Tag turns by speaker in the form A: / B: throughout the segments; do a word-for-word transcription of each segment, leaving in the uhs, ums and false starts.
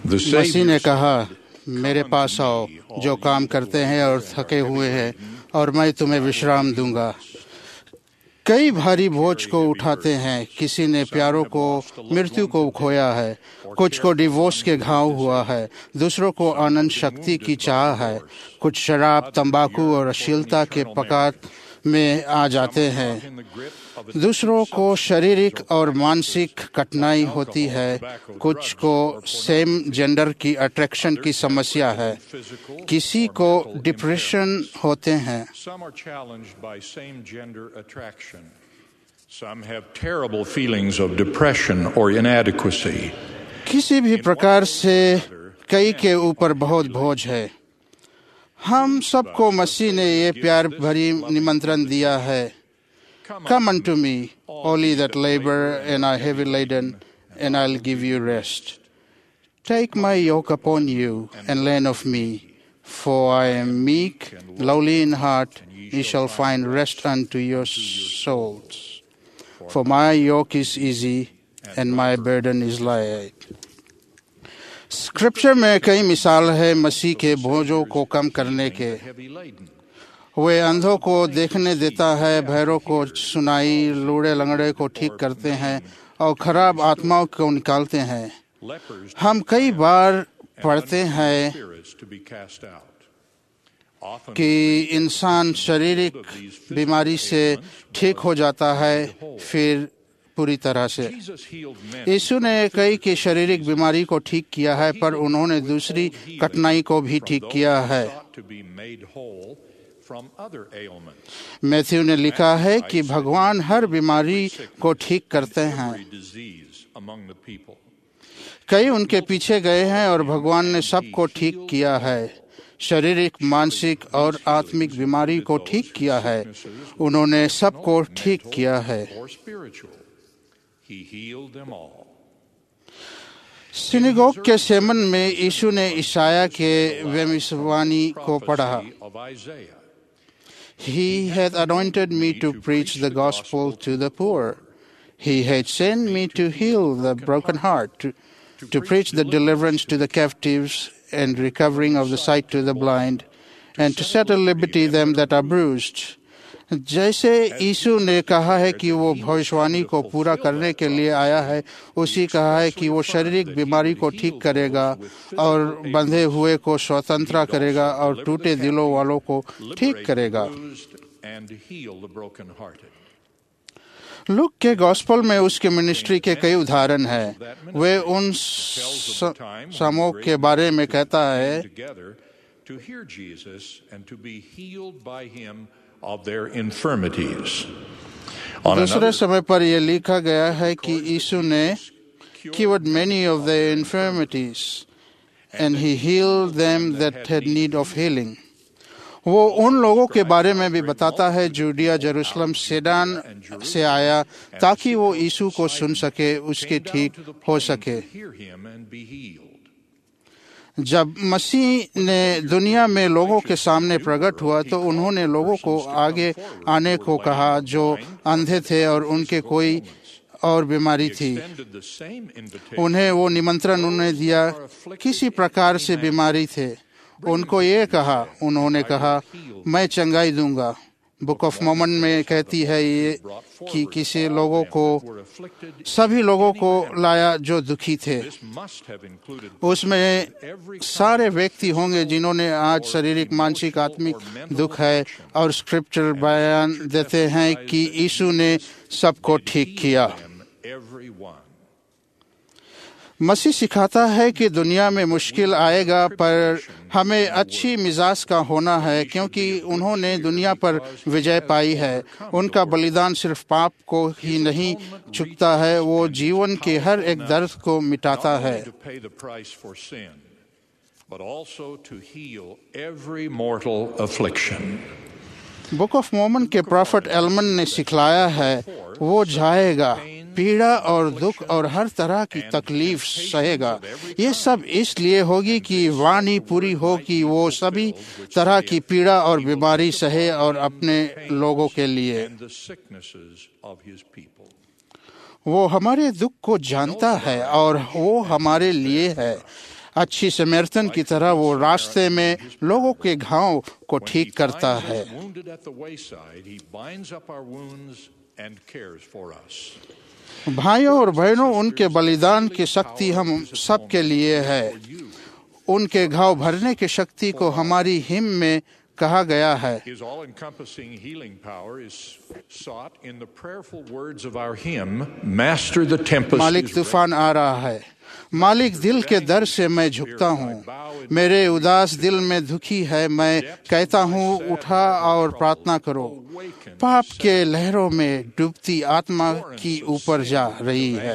A: मसीह ने कहा, मेरे पास आओ जो काम करते हैं और थके हुए हैं, और मैं तुम्हें विश्राम दूंगा। कई भारी बोझ को उठाते हैं। किसी ने प्यारों को, मृत्यु को खोया है, कुछ को डिवोर्स के घाव हुआ है, दूसरों को आनंद शक्ति की चाह है, कुछ शराब, तंबाकू और अश्लीलता के पकात में आ जाते हैं, दूसरों को शारीरिक और मानसिक कठिनाई होती है, कुछ को सेम जेंडर की अट्रैक्शन की समस्या है, किसी को डिप्रेशन होते हैं,
B: Some have terrible feelings of depression or inadequacy.
A: किसी भी प्रकार से कई के ऊपर बहुत बोझ है। हम सबको मसीह ने ये प्यार भरी निमंत्रण दिया है, Come unto me, all ye that labor and are heavy laden, and I'll give you rest. Take my yoke upon you and learn of me, for I am meek, lowly in heart, ye shall find rest unto your souls. For my yoke is easy and my burden is light. Scripture में कई मिसाल है मसीह के बोझों को कम करने के। वे अंधों को देखने देता है, बहरों को सुनाई, लूड़े लंगड़े को ठीक करते हैं और खराब आत्माओं को निकालते हैं। हम कई बार पढ़ते हैं कि इंसान शारीरिक बीमारी से ठीक हो जाता है, फिर पूरी तरह से। यीशु ने कई की शारीरिक बीमारी को ठीक किया है, पर उन्होंने दूसरी कठिनाई को भी ठीक किया है। मैथ्यू ने लिखा है कि भगवान हर बीमारी को ठीक करते हैं। कई उनके पीछे गए हैं और भगवान ने सबको ठीक किया है। शारीरिक, मानसिक और आत्मिक बीमारी को ठीक किया है। उन्होंने सबको ठीक किया है। सिनेगोग के सेमन में यीशु ने ईशाया के भविष्यवाणी को पढ़ा। He hath anointed me to preach the gospel to the poor. He hath sent me to heal the broken heart, to, to preach the deliverance to the captives and recovering of the sight to the blind, and to set at liberty them that are bruised. जैसे यीशु ने कहा है कि वो भविष्यवाणी को पूरा करने के लिए आया है, उसी कहा है कि वो शारीरिक बीमारी को ठीक करेगा और बंधे हुए को स्वतंत्र करेगा और टूटे दिलों वालों को ठीक करेगा। लूक के गॉस्पेल में उसके मिनिस्ट्री के कई उदाहरण हैं। वे उन समूह के बारे में कहता है
B: of their infirmities.
A: दूसरे समय पर यह लिखा गया है कि यीशु ने cured many of their infirmities and he healed them that had need of healing. वो उन लोगों के बारे में भी बताता है जूडिया, जेरूशलम, सीडन से आया ताकि वो यीशु को सुन सके, उसके ठीक हो सके। जब मसीह ने दुनिया में लोगों के सामने प्रकट हुआ तो उन्होंने लोगों को आगे आने को कहा जो अंधे थे और उनके कोई और बीमारी थी। उन्हें वो निमंत्रण उन्हें दिया, किसी प्रकार से बीमारी थे, उनको ये कहा, उन्होंने कहा मैं चंगाई दूंगा। बुक ऑफ मोमन में कहती है ये कि किसी लोगों को, सभी लोगों को लाया जो दुखी थे। उसमें सारे व्यक्ति होंगे जिन्होंने आज शारीरिक, मानसिक, आत्मिक दुख है, और स्क्रिप्चर बयान देते हैं कि यीशु ने सबको ठीक किया। मसीह सिखाता है कि दुनिया में मुश्किल आएगा, पर हमें अच्छी मिजाज का होना है क्योंकि उन्होंने दुनिया पर विजय पाई है। उनका बलिदान सिर्फ पाप को ही नहीं चुकता है, वो जीवन के हर एक दर्द को मिटाता है। बुक ऑफ मोमन के प्रॉफिट एलमन ने सिखलाया है, वो जाएगा, पीड़ा और दुख और हर तरह की तकलीफ सहेगा। ये सब इसलिए होगी कि वाणी पूरी हो कि वो सभी तरह की पीड़ा और बीमारी सहे और अपने लोगों के लिए। वो हमारे दुख को जानता है और वो हमारे लिए है। अच्छी समर्थन की तरह वो रास्ते में लोगों के घाव को ठीक करता है। भाइयों और बहनों, उनके बलिदान की शक्ति हम सबके लिए है। उनके घाव भरने की शक्ति को हमारी हिम में कहा गया है।
B: His all-encompassing healing power is sought in the prayerful words of our hymn, Master the tempest.
A: मालिक तूफान आ रहा है, मालिक दिल के दर से मैं झुकता हूँ, मेरे उदास दिल में दुखी है, मैं कहता हूँ उठा और प्रार्थना करो। पाप के लहरों में डूबती आत्मा की ऊपर जा रही है।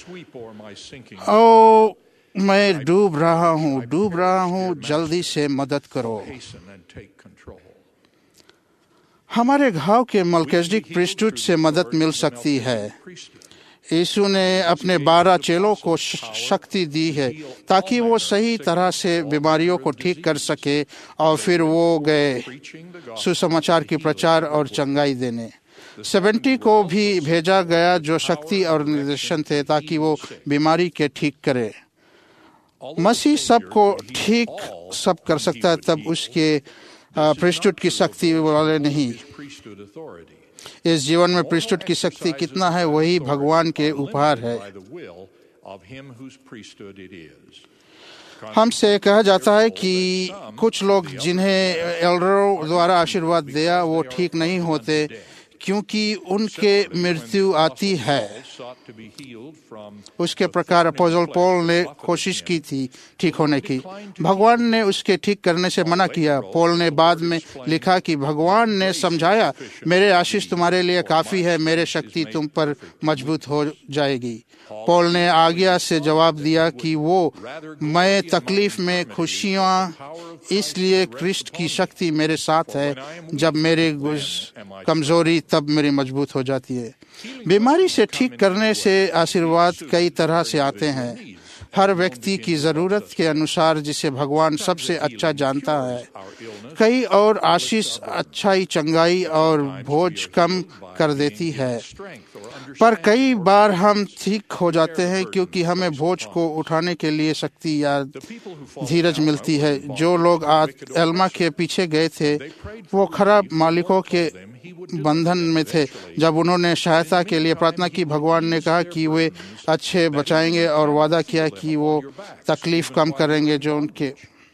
A: ओ मैं डूब रहा हूँ, डूब रहा हूँ, जल्दी से मदद करो। हमारे घाव के मलकिजदिक प्रीस्टहुड से मदद मिल सकती है। यीशु ने अपने बारह चेलों को शक्ति दी है ताकि वो सही तरह से बीमारियों को ठीक कर सके, और फिर वो गए सुसमाचार की प्रचार और चंगाई देने। सेवेंटी को भी भेजा गया जो शक्ति और निर्देशन थे ताकि वो बीमारी के ठीक करे। मसीह सबको ठीक सब कर सकता है, तब उसके प्रीस्टहुड की शक्ति वाले नहीं। इस जीवन में प्रीस्टहुड की शक्ति कितना है, वही भगवान के उपहार है। हमसे कहा जाता है कि कुछ लोग जिन्हें एल्डरों द्वारा आशीर्वाद दिया वो ठीक नहीं होते क्योंकि उनके मृत्यु आती है। उसके प्रकार अपोस्टल पौल ने कोशिश की थी ठीक होने की, भगवान ने उसके ठीक करने से मना किया। पौल ने बाद में लिखा कि भगवान ने समझाया, मेरे आशीष तुम्हारे लिए काफी है, मेरे शक्ति तुम पर मजबूत हो जाएगी। पौल ने आज्ञा से जवाब दिया कि वो मैं तकलीफ में खुशियाँ इसलिए क्रिस्ट की शक्ति मेरे साथ है, जब मेरी कमजोरी तब मेरी मजबूत हो जाती है। बीमारी से ठीक करने से आशीर्वाद कई तरह से आते हैं, हर व्यक्ति की जरूरत के अनुसार, जिसे भगवान सबसे अच्छा जानता है। कई और आशीष अच्छाई, चंगाई और बोझ कम कर देती है, पर कई बार हम ठीक हो जाते हैं क्योंकि हमें बोझ को उठाने के लिए शक्ति या धीरज मिलती है। जो लोग आज एल्मा के पीछे गए थे वो खराब मालिकों के बंधन में थे। जब उन्होंने सहायता के लिए प्रार्थना की, भगवान ने कहा कि वे अच्छे बचाएंगे और वादा किया कि वो तकलीफ कम करेंगे जो उनके।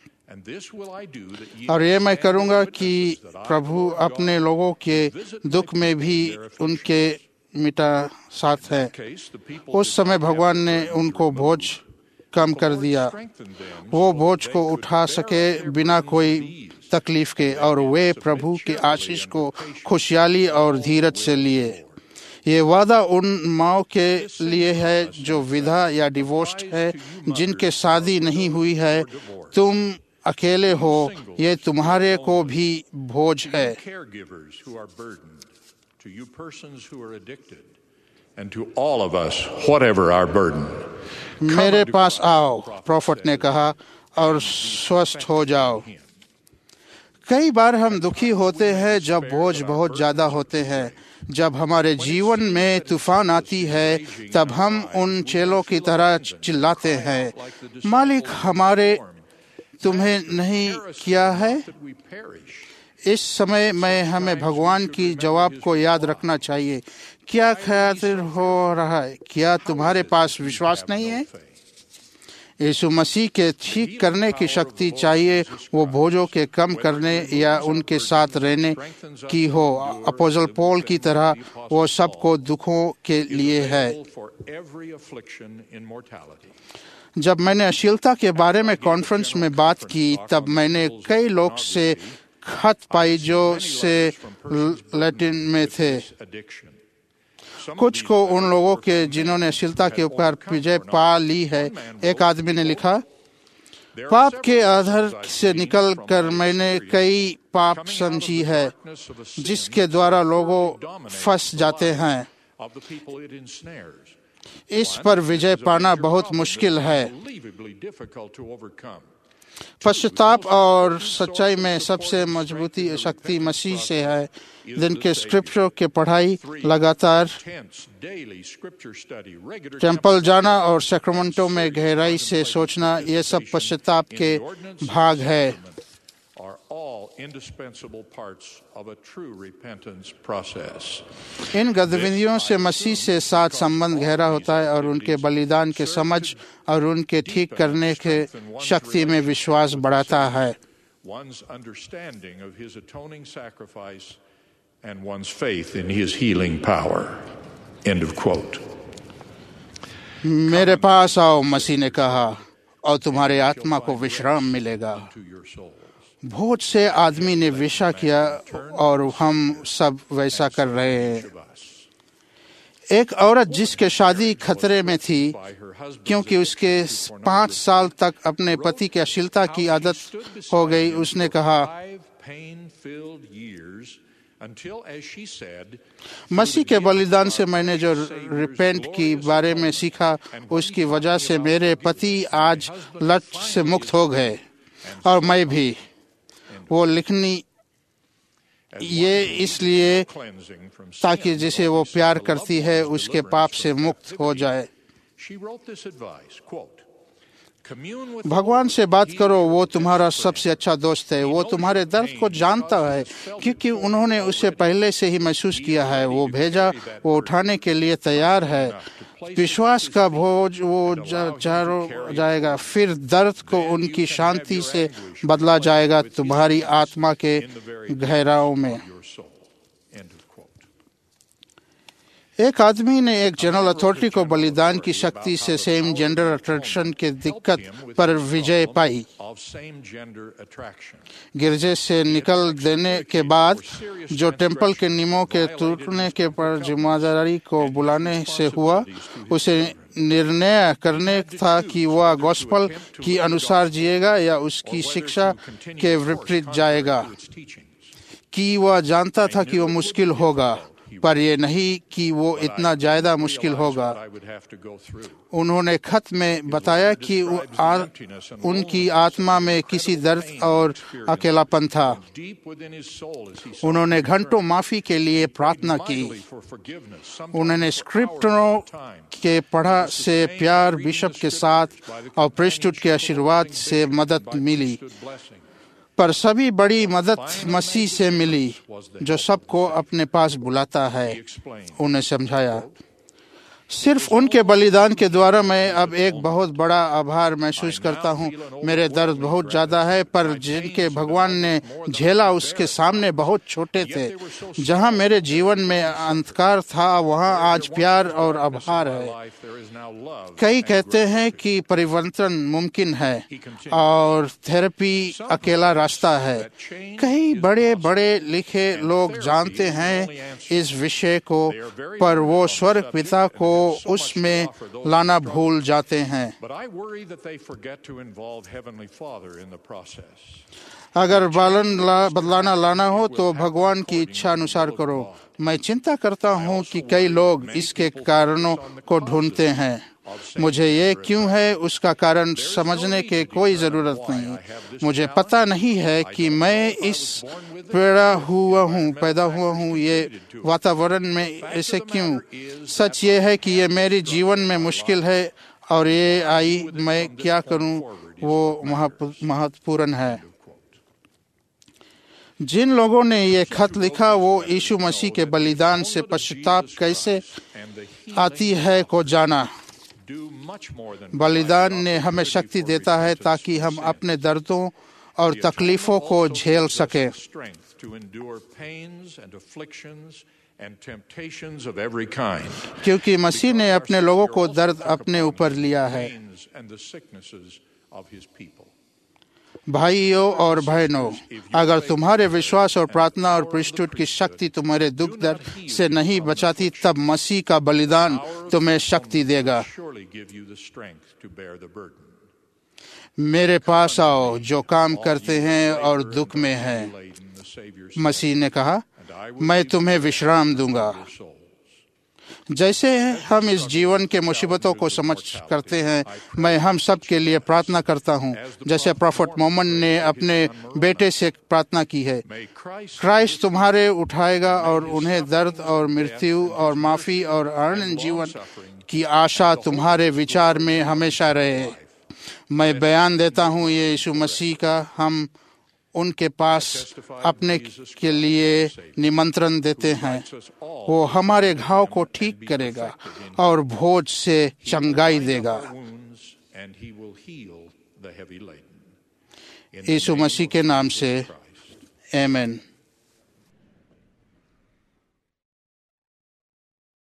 A: और ये मैं करूंगा कि प्रभु अपने लोगों के दुख में भी उनके मिटा साथ है। उस समय भगवान ने उनको बोझ कम कर दिया, वो बोझ को उठा सके बिना कोई तकलीफ के, और वे प्रभु के आशीष को खुशहाली और धीरज से लिए। ये वादा उन माओ के लिए है जो विधा या डिवोर्स्ड है, जिनके शादी नहीं हुई है। तुम अकेले हो, ये तुम्हारे को भी बोझ है। मेरे पास आओ, प्रोफेट ने कहा, और स्वस्थ हो जाओ। कई बार हम दुखी होते हैं जब बोझ बहुत ज्यादा होते हैं। जब हमारे जीवन में तूफान आती है तब हम उन चेलों की तरह चिल्लाते हैं, मालिक हमारे तुम्हें नहीं किया है। इस समय में हमें भगवान की जवाब को याद रखना चाहिए। क्या ख्याल हो रहा है? क्या तुम्हारे पास विश्वास नहीं है? यीशु मसीह के ठीक करने की शक्ति चाहिए, वो बोझों के कम करने या उनके साथ रहने की हो। अपोस्टल पौल की तरह वो सबको दुखों के लिए है। जब मैंने अश्लीलता के बारे में कॉन्फ्रेंस में बात की, तब मैंने कई लोग से खत पाई जो से लैटिन में थे। कुछ को उन लोगों के जिन्होंने अश्लीलता के ऊपर विजय पा ली है। एक आदमी ने लिखा, पाप के आधार से निकलकर मैंने कई पाप समझी है जिसके द्वारा लोगों फंस जाते हैं। इस पर विजय पाना बहुत मुश्किल है। पश्चाताप और सच्चाई में सबसे मजबूती शक्ति मसीह से है। दिन के स्क्रिप्चर के पढ़ाई, लगातार टेंपल जाना और सैक्रामेंटों में गहराई से सोचना, ये सब पश्चाताप के भाग है।
B: are all indispensable parts of a true repentance process.
A: इन गतिविधियों से मसीह से साथ संबंध गहरा होता है और उनके बलिदान के समझ और उनके ठीक करने के शक्ति में विश्वास बढ़ाता है।
B: One's understanding of his atoning sacrifice and one's faith in his healing power. End of quote.
A: मेरे पास आओ, मसीह ने कहा, और तुम्हारे आत्मा को विश्राम मिलेगा। बहुत से आदमी ने वैसा किया और हम सब वैसा कर रहे हैं। एक औरत जिसके शादी खतरे में थी क्योंकि उसके पाँच साल तक अपने पति की अश्लीलता की आदत हो गई, उसने कहा, मसीह के बलिदान से मैंने जो रिपेंट की बारे में सीखा, उसकी वजह से मेरे पति आज लत से मुक्त हो गए और मैं भी। वो लिखनी ये इसलिए ताकि जिसे वो प्यार करती है उसके पाप से मुक्त हो जाए। भगवान से बात करो, वो तुम्हारा सबसे अच्छा दोस्त है। वो तुम्हारे दर्द को जानता है क्योंकि उन्होंने उसे पहले से ही महसूस किया है। वो भेजा, वो उठाने के लिए तैयार है। विश्वास का बोझ वो चारो जाएगा, फिर दर्द को उनकी शांति से बदला जाएगा तुम्हारी आत्मा के गहराओं में। एक आदमी ने एक जनरल अथॉरिटी को बलिदान की शक्ति से सेम जेंडर अट्रैक्शन के दिक्कत पर विजय पाई। गिरजे से निकल देने के बाद जो टेंपल के नियमों के टूटने के पर जिम्मेदारी को बुलाने से हुआ, उसे निर्णय करने था कि वह गॉस्पल की अनुसार जिएगा या उसकी शिक्षा के विपरीत जाएगा। कि वह जानता था कि वह मुश्किल होगा, पर यह नहीं कि वो इतना ज्यादा मुश्किल होगा। उन्होंने खत में बताया कि आ, उनकी आत्मा में किसी दर्द और अकेलापन था। उन्होंने घंटों माफी के लिए प्रार्थना की। उन्होंने स्क्रिप्टरों के पढ़ा से प्यार, बिशप के साथ और प्रीस्टहुड के आशीर्वाद से मदद मिली, पर सभी बड़ी मदद मसीह से मिली जो सबको अपने पास बुलाता है। उन्हें समझाया, सिर्फ उनके बलिदान के द्वारा मैं अब एक बहुत बड़ा आभार महसूस करता हूँ। मेरे दर्द बहुत ज्यादा है, पर जिनके भगवान ने झेला उसके सामने बहुत छोटे थे। जहाँ मेरे जीवन में अंधकार था, वहाँ आज प्यार और आभार है। कई कहते हैं कि परिवर्तन मुमकिन है और थेरेपी अकेला रास्ता है। कई बड़े बड़े लिखे लोग जानते हैं इस विषय को, पर वो स्वर्ग पिता को उसमें लाना भूल जाते हैं। अगर बालन ला, बदलाना लाना हो तो भगवान की इच्छा अनुसार करो। मैं चिंता करता हूँ कि कई लोग इसके कारणों को ढूंढते हैं। मुझे ये क्यों है उसका कारण समझने की कोई जरूरत नहीं। मुझे पता नहीं है कि मैं इस पैदा हुआ हूँ पैदा हुआ हूँ ये वातावरण में ऐसे क्यों। सच ये है कि ये मेरे जीवन में मुश्किल है और ये आई मैं क्या करूँ वो महत्वपूर्ण है। जिन लोगों ने ये खत लिखा वो यीशु मसीह के बलिदान से पश्चाताप कैसे आती है को जाना। बलिदान ने हमें शक्ति देता है ताकि हम अपने दर्दों और तकलीफों को झेल सकें। क्योंकि मसीह ने अपने लोगों को दर्द अपने ऊपर लिया है। भाइयों और बहनों, अगर तुम्हारे विश्वास और प्रार्थना और प्रीस्टहुड की शक्ति तुम्हारे दुख दर्द से नहीं बचाती, तब मसीह का बलिदान तुम्हें शक्ति देगा। मेरे पास आओ जो काम करते हैं और दुख में हैं, मसीह ने कहा, मैं तुम्हें विश्राम दूंगा। जैसे हम इस जीवन के मुसीबतों को समझ करते हैं, मैं हम सब के लिए प्रार्थना करता हूँ, जैसे प्रोफेट मोहम्मद ने अपने बेटे से प्रार्थना की है। क्राइस्ट तुम्हारे उठाएगा और उन्हें दर्द और मृत्यु और माफ़ी और अनंत जीवन की आशा तुम्हारे विचार में हमेशा रहे। मैं बयान देता हूँ ये यीशु मसीह का हम उनके पास अपने के लिए निमंत्रण देते हैं। वो हमारे घाव को ठीक करेगा और भोज से चंगाई देगा। यीशु मसीह के नाम से आमीन।